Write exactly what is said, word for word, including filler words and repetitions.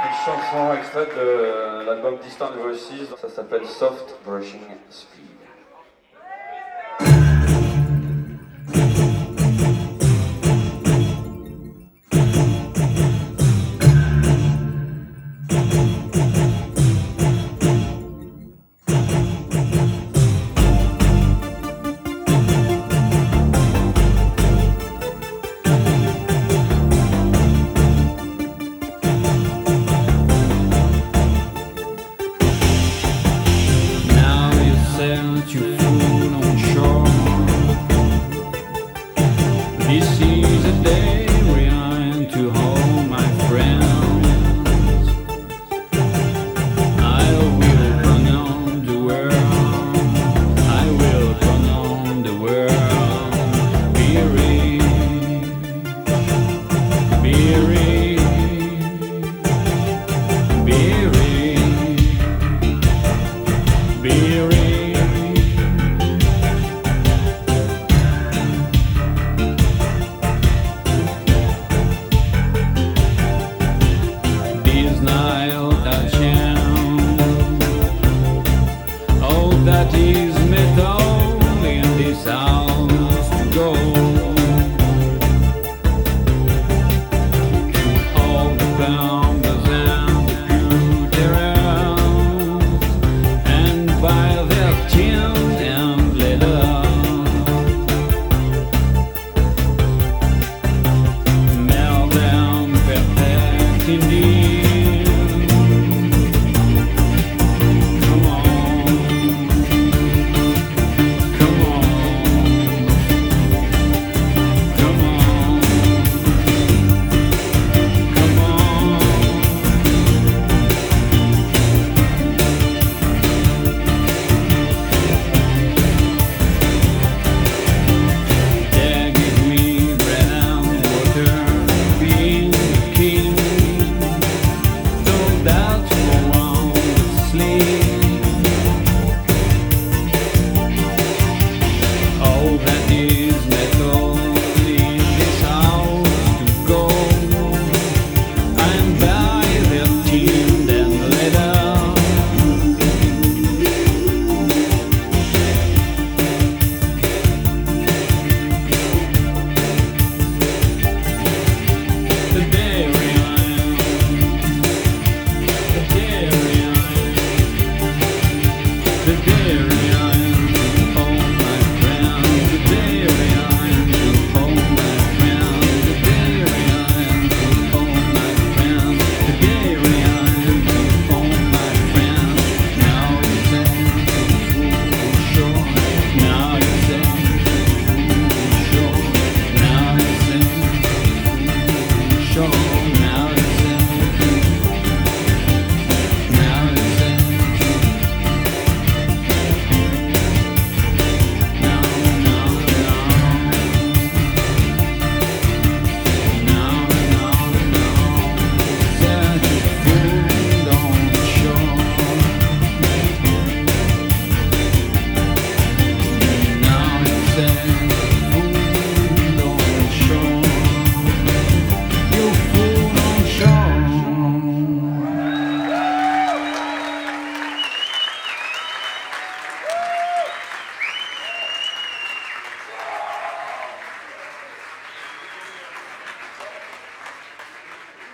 Une chanson extraite de l'album Distant Voices, ça s'appelle Soft Brushing Speed. You fool on shore. This is a day we're going to hold, my friends. I will pronounce the world. I will pronounce the world. Be rich, be rich, be rich, be rich. That is metal in this house to go to all the plumbers and the pewterers and buy their tin and leather. Melt them perfect indeed.